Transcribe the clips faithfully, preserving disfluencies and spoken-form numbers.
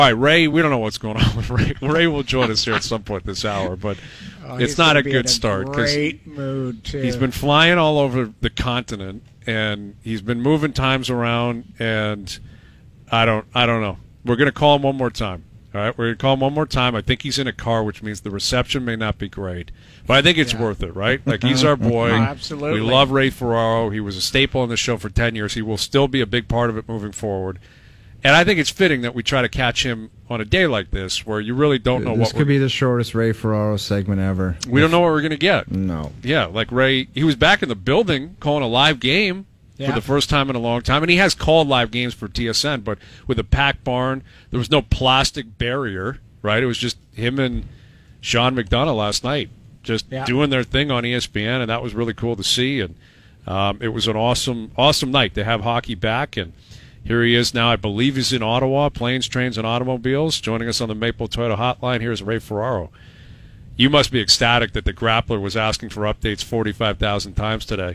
All right, Ray, we don't know what's going on with Ray. Ray will join us here at some point this hour, but oh, it's not a good a start. Great mood, too. He's been flying all over the continent, and he's been moving times around, and I don't I don't know. We're going to call him one more time. All right, we're going to call him one more time. I think he's in a car, which means the reception may not be great. But I think it's yeah. worth it, right? Like, he's our boy. Oh, absolutely. We love Ray Ferraro. He was a staple on the show for ten years. He will still be a big part of it moving forward. And I think it's fitting that we try to catch him on a day like this where you really don't know this what This could we're, be the shortest Ray Ferraro segment ever. We don't know what we're going to get. No. Yeah, like Ray, he was back in the building calling a live game yeah. for the first time in a long time. And he has called live games for T S N, but with a packed barn, there was no plastic barrier, right? It was just him and Sean McDonough last night just yeah. doing their thing on E S P N, and that was really cool to see. And um, it was an awesome, awesome night to have hockey back. And here he is now. I believe he's in Ottawa, Planes, Trains, and Automobiles. Joining us on the Maple Toyota Hotline, here's Ray Ferraro. You must be ecstatic that the Grappler was asking for updates forty-five thousand times today.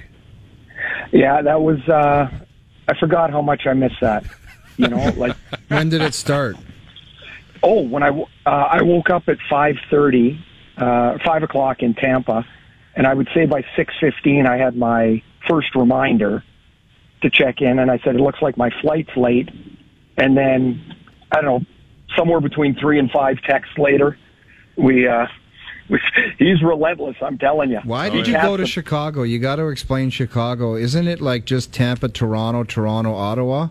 Yeah, that was, uh, I forgot how much I missed that. You know, like. When did it start? Oh, when I, uh, I woke up at five thirty, uh, five o'clock in Tampa, and I would say by six fifteen I had my first reminder to check in, and I said, it looks like my flight's late. And then, I don't know, somewhere between three and five texts later, we, uh, we he's relentless, I'm telling you. Why did you go to, to Chicago? You got to explain Chicago. Isn't it like just Tampa, Toronto, Toronto, Ottawa?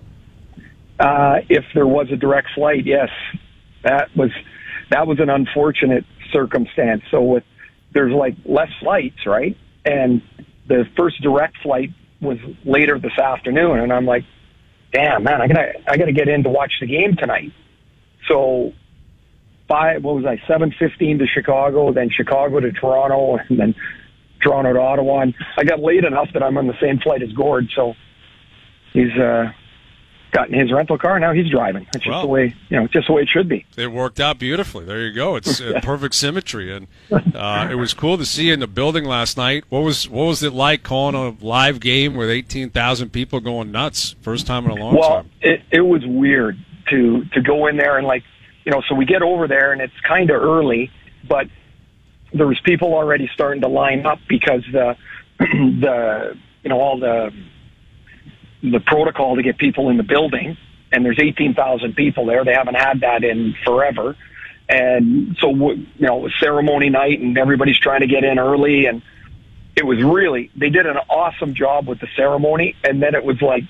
Uh, if there was a direct flight, yes. That was, that was an unfortunate circumstance. So with, there's like less flights, right? And the first direct flight was later this afternoon, and I'm like, damn, man, I gotta, I gotta get in to watch the game tonight. So, five, what was I, seven fifteen to Chicago, then Chicago to Toronto, and then Toronto to Ottawa. And I got late enough that I'm on the same flight as Gord, so he's uh, gotten his rental car. Now he's driving. It's just well, the way, you know, just the way it should be. It worked out beautifully. There you go. It's uh, perfect symmetry, and uh, it was cool to see you in the building last night. What was what was it like calling a live game with eighteen thousand people going nuts? First time in a long well, time. Well, it, it was weird to to go in there and, like, you know, so we get over there and it's kind of early, but there was people already starting to line up because the the you know all the the protocol to get people in the building, and there's eighteen thousand people there. They haven't had that in forever. And so, you know, it was ceremony night and everybody's trying to get in early. And it was really, they did an awesome job with the ceremony. And then it was like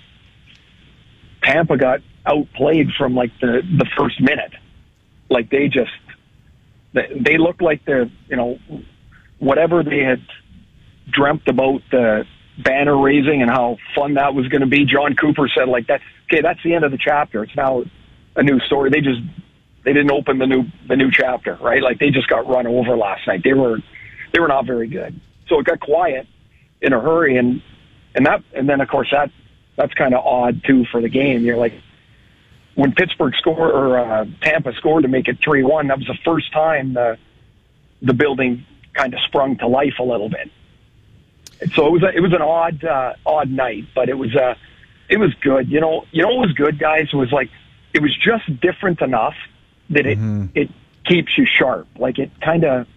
Tampa got outplayed from like the, the first minute. Like they just, they looked like the, you know, whatever they had dreamt about the banner raising and how fun that was going to be. John Cooper said, like, that, okay, that's the end of the chapter. It's now a new story. They just, they didn't open the new, the new chapter, right? Like they just got run over last night. They were, they were not very good. So it got quiet in a hurry. And, and that, and then of course that, that's kind of odd too for the game. You're like, when Pittsburgh scored, or uh, Tampa scored to make it three one, that was the first time the, the building kind of sprung to life a little bit. So it was a, it was an odd uh, odd night, but it was uh, it was good. You know, you know what was good, guys? It was like it was just different enough that it mm-hmm. it keeps you sharp. Like it kind of,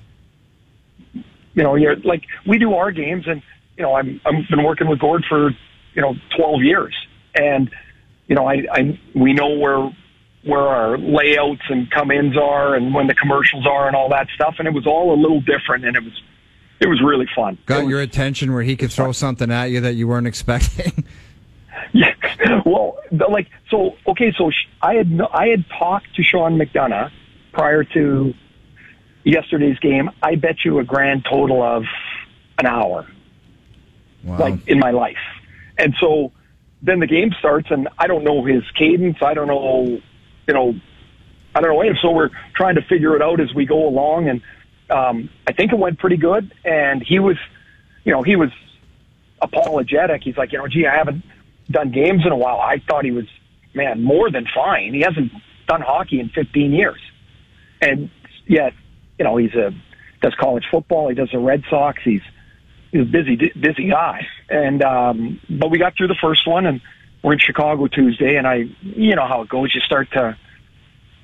you know, you're like we do our games, and you know, I'm I've been working with Gord for you know twelve years, and you know, I, I we know where where our layouts and come-ins are, and when the commercials are, and all that stuff, and it was all a little different, and it was. It was really fun. Got was, your attention where he could throw fun. something at you that you weren't expecting. Yeah. Well, the, like so. Okay, so I had I had talked to Sean McDonough prior to yesterday's game. I bet you a grand total of an hour, wow. like in my life. And so then the game starts, and I don't know his cadence. I don't know, you know, I don't know. And so we're trying to figure it out as we go along, and. Um, I think it went pretty good, and he was, you know, he was apologetic. He's like, you know, gee, I haven't done games in a while. I thought he was, man, more than fine. He hasn't done hockey in fifteen years. And yet, you know, he's a, does college football. He does the Red Sox. He's, he's a busy, busy guy. And, um, but we got through the first one, and we're in Chicago Tuesday, and I, you know how it goes. You start to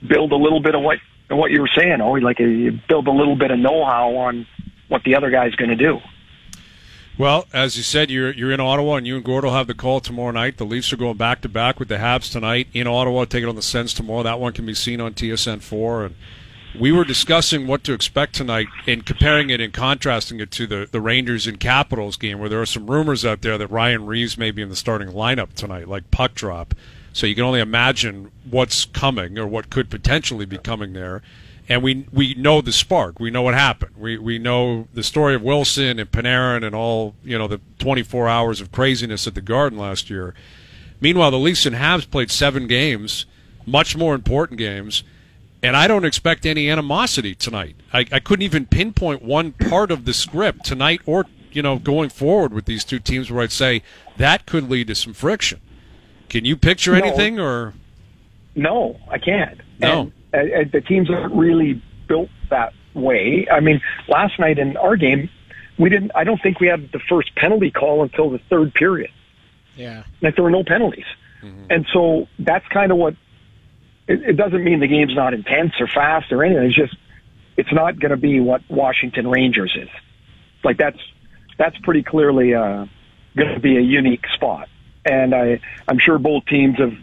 build a little bit of what what you were saying. Oh, like you build a little bit of know-how on what the other guy's going to do. Well, as you said, you're you're in Ottawa, and you and Gord will have the call tomorrow night. The Leafs are going back to back with the Habs tonight in Ottawa, taking on the Sens tomorrow. That one can be seen on T S N four. And we were discussing what to expect tonight and comparing it and contrasting it to the, the Rangers and Capitals game, where there are some rumors out there that Ryan Reeves may be in the starting lineup tonight, like puck drop. So you can only imagine what's coming or what could potentially be coming there. And we we know the spark. We know what happened. We we know the story of Wilson and Panarin and all, you know, the twenty-four hours of craziness at the Garden last year. Meanwhile, the Leafs and Habs played seven games, much more important games, and I don't expect any animosity tonight. I, I couldn't even pinpoint one part of the script tonight or, you know, going forward with these two teams where I'd say that could lead to some friction. Can you picture No. anything or? No, I can't. No. And, uh, the teams aren't really built that way. I mean, last night in our game, we didn't. I don't think we had the first penalty call until the third period. Yeah. Like there were no penalties, mm-hmm. and so that's kind of what. It, it doesn't mean the game's not intense or fast or anything. It's just it's not going to be what Washington Rangers is. Like that's that's pretty clearly uh, going to be a unique spot, and I I'm sure both teams have.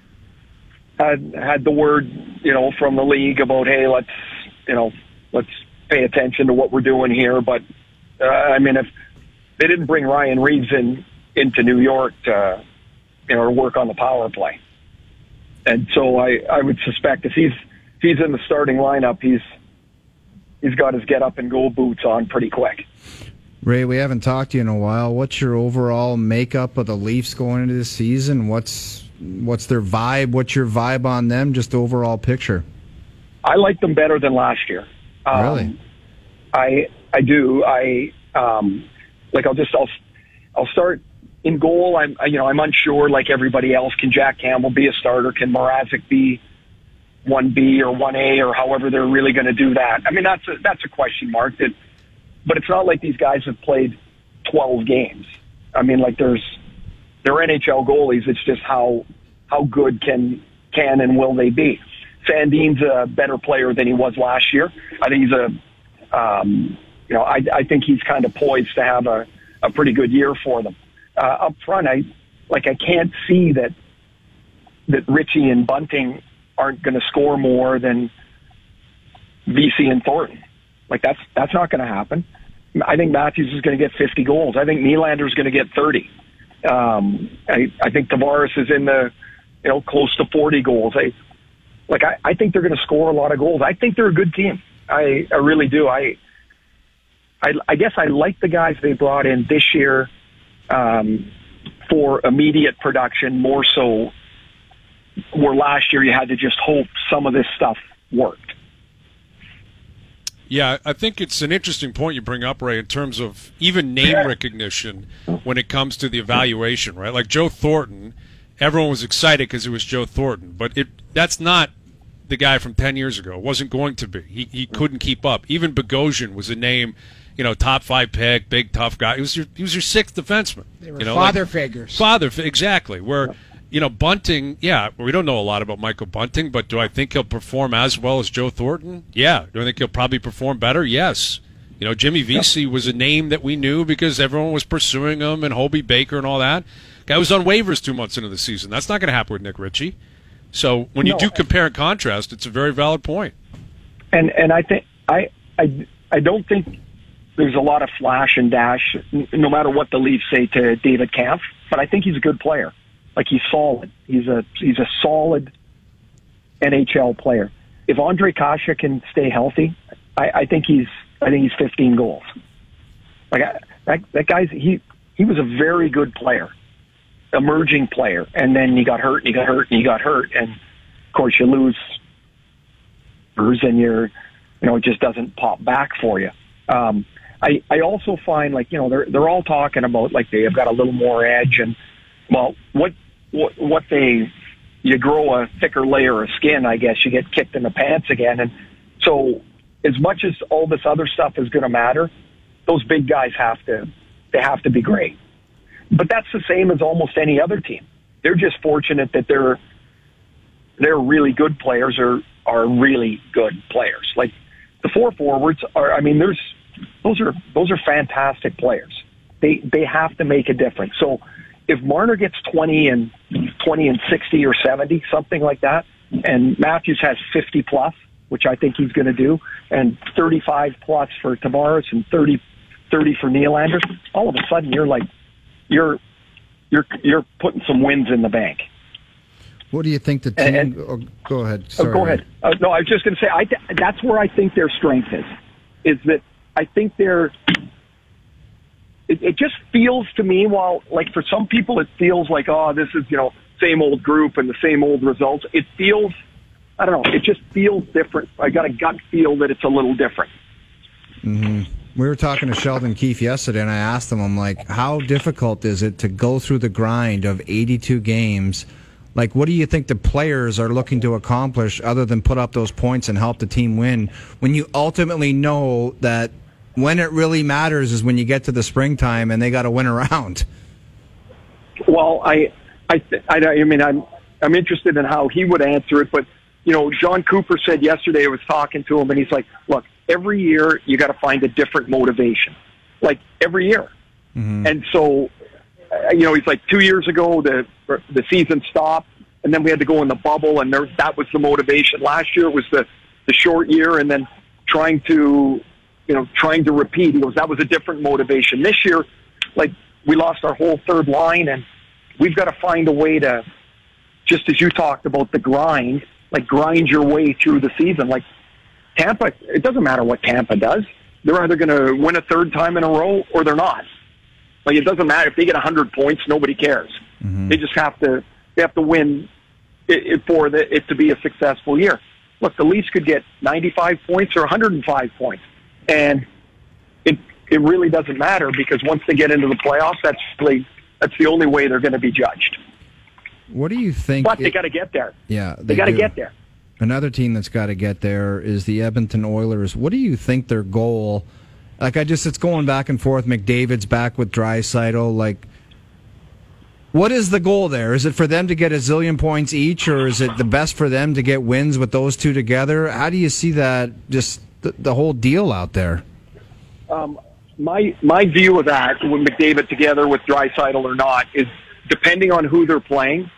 Had had the word, you know, from the league about, hey, let's, you know, let's pay attention to what we're doing here. But uh, I mean, if they didn't bring Ryan Reeves in into New York to, you know, or work on the power play, and so I, I would suspect if he's if he's in the starting lineup, he's he's got his get up and go boots on pretty quick. Ray, we haven't talked to you in a while. What's your overall makeup of the Leafs going into this season? What's What's their vibe? What's your vibe on them? Just the overall picture. I like them better than last year. Um, really? I I do. I um, like. I'll just. I'll. I'll start in goal. I'm. You know. I'm unsure. Like everybody else, can Jack Campbell be a starter? Can Mrazek be one B or one A or however they're really going to do that? I mean, that's a that's a question mark. That, but it's not like these guys have played twelve games. I mean, like there's. They're N H L goalies. It's just how how good can can and will they be? Sandin's a better player than he was last year. I think he's a um, you know I, I think he's kind of poised to have a, a pretty good year for them. Uh, up front, I like I can't see that that Ritchie and Bunting aren't going to score more than Vesey and Thornton. Like that's that's not going to happen. I think Matthews is going to get fifty goals. I think Nylander is going to get thirty. Um, I, I think Tavares is in the, you know, close to forty goals. I, like, I, I think they're going to score a lot of goals. I think they're a good team. I, I really do. I, I, I guess I like the guys they brought in this year, um, for immediate production more so where last year you had to just hope some of this stuff worked. Yeah, I think it's an interesting point you bring up, Ray, in terms of even name recognition when it comes to the evaluation, right? Like Joe Thornton, everyone was excited because it was Joe Thornton, but it that's not the guy from ten years ago. It wasn't going to be. He he couldn't keep up. Even Bogosian was a name, you know, top five pick, big tough guy. He was your he was your sixth defenseman. They were you know, father like, figures. Father, exactly. Where. You know, Bunting, yeah, we don't know a lot about Michael Bunting, but do I think he'll perform as well as Joe Thornton? Yeah. Do I think he'll probably perform better? Yes. You know, Jimmy Vesey was a name that we knew because everyone was pursuing him and Hobie Baker and all that. Guy was on waivers two months into the season. That's not going to happen with Nick Ritchie. So when you No. do compare and contrast, it's a very valid point. And and I think I I I don't think there's a lot of flash and dash, no matter what the Leafs say to David Kampf, but I think he's a good player. Like he's solid. He's a he's a solid N H L player. If Andre Kasha can stay healthy, I, I think he's I think he's fifteen goals. Like I, that that guy's he he was a very good player, emerging player, and then he got hurt and he got hurt and he got hurt, and of course you lose, and you're you know it just doesn't pop back for you. Um, I I also find like you know they're they're all talking about like they have got a little more edge and well what. What, what they, you grow a thicker layer of skin, I guess you get kicked in the pants again. And so as much as all this other stuff is going to matter, those big guys have to, they have to be great. But that's the same as almost any other team. They're just fortunate that they're, they're really good players or, are really good players. Like the four forwards are, I mean, there's, those are, those are fantastic players. They, they have to make a difference. So if Marner gets twenty and twenty and sixty or seventy, something like that, and Matthews has fifty plus, which I think he's going to do, and thirty-five plus for Tavares and thirty, thirty for Nylander, all of a sudden you're like, you're, you're, you're putting some wins in the bank. What do you think the team? And, oh, go ahead. Sorry. Oh, go ahead. Uh, no, I was just going to say I th- that's where I think their strength is. Is that I think they're. It, it just feels to me, while like for some people it feels like, oh, this is, you know, same old group and the same old results. It feels, I don't know, it just feels different. I got a gut feel that it's a little different. Mm-hmm. We were talking to Sheldon Keefe yesterday, and I asked him, I'm like, how difficult is it to go through the grind of eighty-two games? Like, what do you think the players are looking to accomplish other than put up those points and help the team win, when you ultimately know that when it really matters is when you get to the springtime and they got to win around? Well, I, I, I, I mean, I'm, I'm interested in how he would answer it, but, you know, John Cooper said yesterday, I was talking to him, and he's like, look, every year you got to find a different motivation, like every year. Mm-hmm. And so, uh, you know, he's like, two years ago, the, the season stopped, and then we had to go in the bubble, and there, that was the motivation. Last year was the, the short year, and then trying to, you know, trying to repeat. He goes, that was a different motivation. This year, like, we lost our whole third line, and we've got to find a way to, just as you talked about the grind, like grind your way through the season. Like Tampa, it doesn't matter what Tampa does. They're either going to win a third time in a row or they're not. Like, it doesn't matter if they get one hundred points, nobody cares. Mm-hmm. They just have to, they have to win it, it for the, it to be a successful year. Look, the Leafs could get ninety-five points or one hundred five points. And it it really doesn't matter, because once they get into the playoffs, that's really, that's the only way they're going to be judged. What do you think? But they got to get there. Yeah, they, they got to do. get there. Another team that's got to get there is the Edmonton Oilers. What do you think their goal? Like, I just, it's going back and forth. McDavid's back with Draisaitl. Like, what is the goal there? Is it for them to get a zillion points each, or is it the best for them to get wins with those two together? How do you see that? Just the, the whole deal out there. Um, my my view of that, with McDavid together with Draisaitl or not, is depending on who they're playing,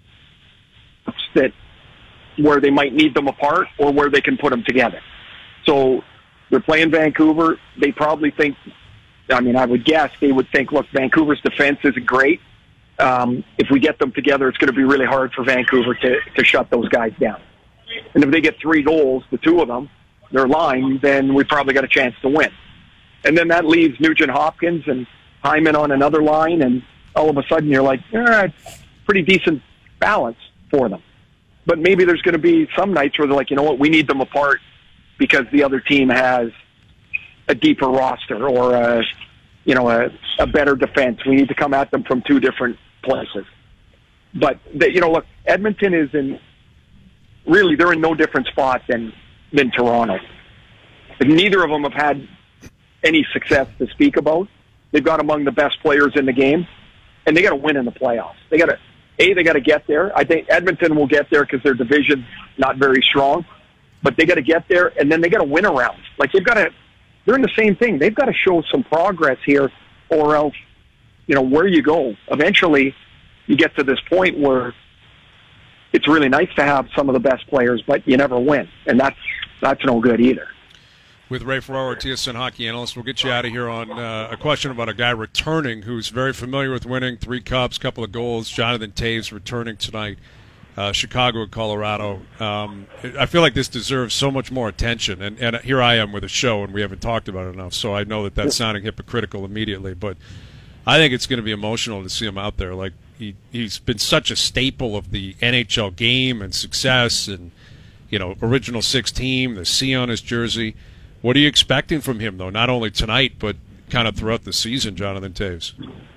that where they might need them apart or where they can put them together. So they're playing Vancouver. They probably think, I mean, I would guess they would think, look, Vancouver's defense isn't great. Um, if we get them together, it's going to be really hard for Vancouver to, to shut those guys down. And if they get three goals, the two of them, their line, then we probably got a chance to win. And then that leaves Nugent Hopkins and Hyman on another line, and all of a sudden you're like, eh, pretty decent balance for them. But maybe there's going to be some nights where they're like, you know what, we need them apart because the other team has a deeper roster or a, you know, a, a better defense. We need to come at them from two different places. But, the, you know, look, Edmonton is in, really, they're in no different spot than, than Toronto. But neither of them have had any success to speak about. They've got among the best players in the game, and they got to win in the playoffs. They got to, A, they got to get there. I think Edmonton will get there because their division's not very strong, but they got to get there, and then they got to win around. Like, they've got to, they're in the same thing. They've got to show some progress here, or else, you know, where you go. Eventually, you get to this point where it's really nice to have some of the best players, but you never win, and that's that's no good either. With Ray Ferraro, T S N hockey analyst, we'll get you out of here on uh, a question about a guy returning who's very familiar with winning. Three Cups, couple of goals. Jonathan Toews returning tonight. Uh, Chicago and Colorado. Um, I feel like this deserves so much more attention, and, and here I am with a show, and we haven't talked about it enough, so I know that that's sounding hypocritical immediately, but I think it's going to be emotional to see him out there. Like, he, he's been such a staple of the N H L game and success and, you know, original six team, the C on his jersey. What are you expecting from him, though, not only tonight, but kind of throughout the season, Jonathan Toews?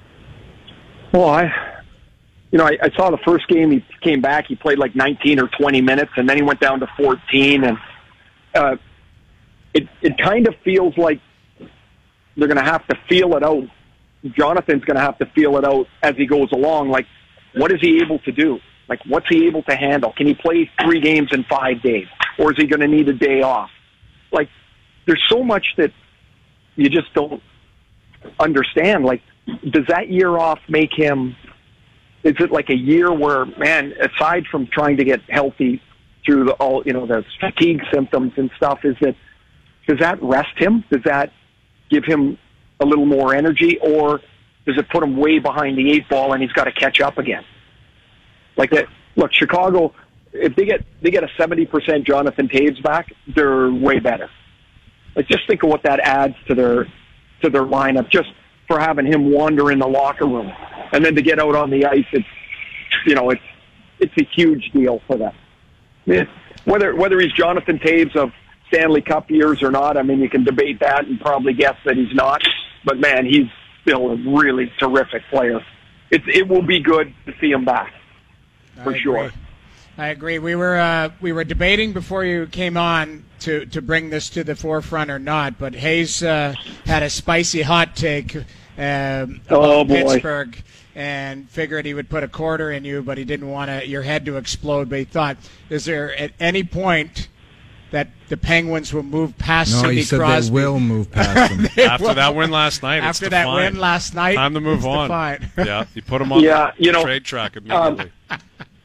Well, I, you know, I, I saw the first game. He came back. He played like nineteen or twenty minutes, and then he went down to fourteen. And uh, it it kind of feels like they're going to have to feel it out. Jonathan's going to have to feel it out as he goes along. Like, what is he able to do? Like, what's he able to handle? Can he play three games in five days? or is he going to need a day off? Like, there's so much that you just don't understand. Like, does that year off make him, is it like a year where, man, aside from trying to get healthy through the, all, you know, the fatigue symptoms and stuff, is that, does that rest him? Does that give him a little more energy, or does it put him way behind the eight ball and he's got to catch up again? Like that. Look, Chicago, if they get they get a seventy percent Jonathan Toews back, they're way better. Like, just think of what that adds to their to their lineup, just for having him wander in the locker room, and then to get out on the ice. It's you know it's it's a huge deal for them. Yeah. Whether whether he's Jonathan Toews of Stanley Cup years or not, I mean, you can debate that and probably guess that he's not. But man, he's still a really terrific player. It it will be good to see him back, for I sure. agree. I agree. We were uh, we were debating before you came on to, to bring this to the forefront or not, but Hayes uh, had a spicy hot take um, about Oh, boy. Pittsburgh and figured he would put a quarter in you, but he didn't want to, your head to explode. But he thought, is there at any point that the Penguins will move past No, Sidney he said Crosby? they will move past him. After will. that win last night, it's After that defined. win last night, Time to move it's on. defined. Yeah, you put him on Yeah, the you know, trade track immediately. Um,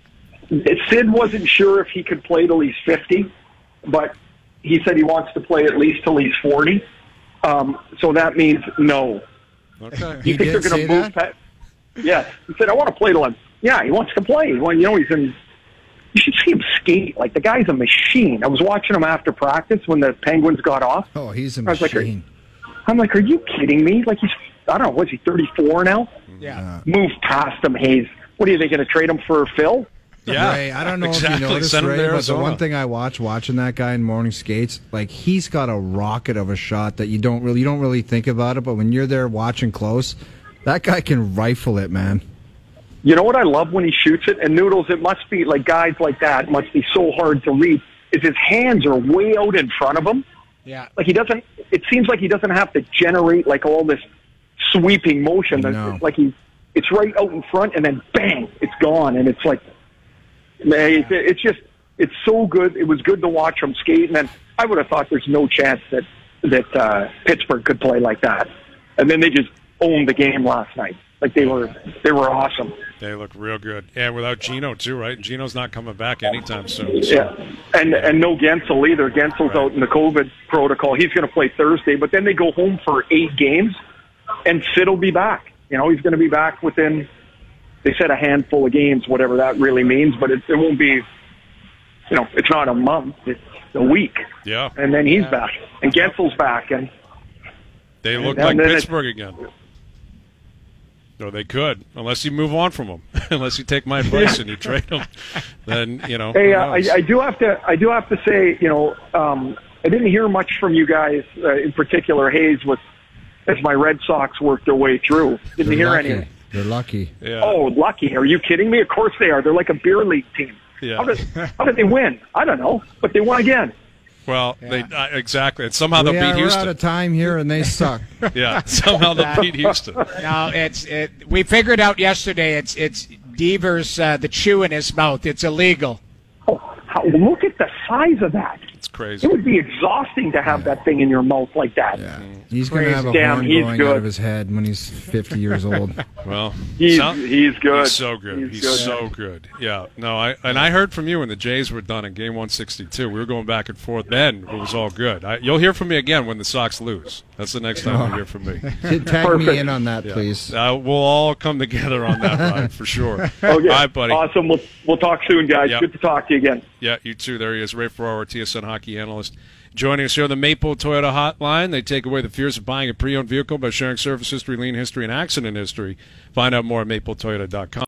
Sid wasn't sure if he could play till he's fifty, but he said he wants to play at least till he's forty. Um, so that means no. Okay. He You think did they're say going to move that? past? Yes. He said, I want to play till I'm... Yeah, he wants to play. Well, you know, he's in... You should see him skate. Like, the guy's a machine. I was watching him after practice when the Penguins got off. Oh, he's a I was like, are- machine. I'm like, are you kidding me? Like, he's... I don't know, was he thirty-four now? Yeah. Move past him, Hayes. What are they going to trade him for, Phil? Yeah, Ray, I don't know exactly. if you noticed, Send him Ray, to but the Arizona. one thing I watch watching that guy in morning skates, like, he's got a rocket of a shot that you don't really you don't really think about it, but when you're there watching close, that guy can rifle it, man. You know what I love when he shoots it? And Noodles, it must be, like, guys like that must be so hard to read, is his hands are way out in front of him. Yeah. Like, he doesn't, it seems like he doesn't have to generate, like, all this sweeping motion. I know. It's like he, it's right out in front, and then bang, it's gone. And it's like, man, it's, it's just, it's so good. It was good to watch him skate. And then I would have thought there's no chance that, that uh, Pittsburgh could play like that. And then they just owned the game last night. Like, they were, they were awesome. They look real good. Yeah, without Gino, too, right? And Gino's not coming back anytime soon. So. Yeah, and and no Gensel either. Gensel's Right. out in the COVID protocol. He's going to play Thursday, but then they go home for eight games, and Sid will be back. You know, he's going to be back within, they said a handful of games, whatever that really means, but it, it won't be, you know, it's not a month, it's a week. Yeah. And then he's back, and Gensel's back, and They look And like then it- Pittsburgh again. No, they could, unless you move on from them. Unless you take my advice and you trade them, then you know. Hey, who uh, I, knows? I do have to. I do have to say, you know, um, I didn't hear much from you guys, uh, in particular Hayes, with as my Red Sox worked their way through. Didn't They're hear lucky. any. They're lucky. yeah. Oh, lucky! Are you kidding me? Of course they are. They're like a beer league team. Yeah. How did how did they win? I don't know, but they won again. Well, they uh, exactly, and somehow they'll we beat are, we're Houston. out of time here, and they suck. Yeah, somehow they'll beat Houston. No, it's it. We figured out yesterday. It's it's Devers uh, the chew in his mouth. It's illegal. Oh, how, look at the size of that! It's crazy. It would be exhausting to have that thing in your mouth like that. Yeah. He's going to have a Damn, horn he's going good. out of his head when he's fifty years old. Well, He's sound- he's good. He's so good. He's, He's good. so good. Yeah. No, I and I heard from you when the Jays were done in Game one sixty-two. We were going back and forth. Then it was all good. I, you'll hear from me again when the Sox lose. That's the next time you hear from me. Tag Perfect. me in on that, please. Uh, we'll all come together on that ride for sure. Okay. All right, buddy. Awesome. We'll we'll talk soon, guys. Yep. Good to talk to you again. Yeah, you too. There he is, Ray Ferraro, T S N hockey analyst. Joining us here on the Maple Toyota Hotline. They take away the fears of buying a pre-owned vehicle by sharing service history, lien history, and accident history. Find out more at maple toyota dot com.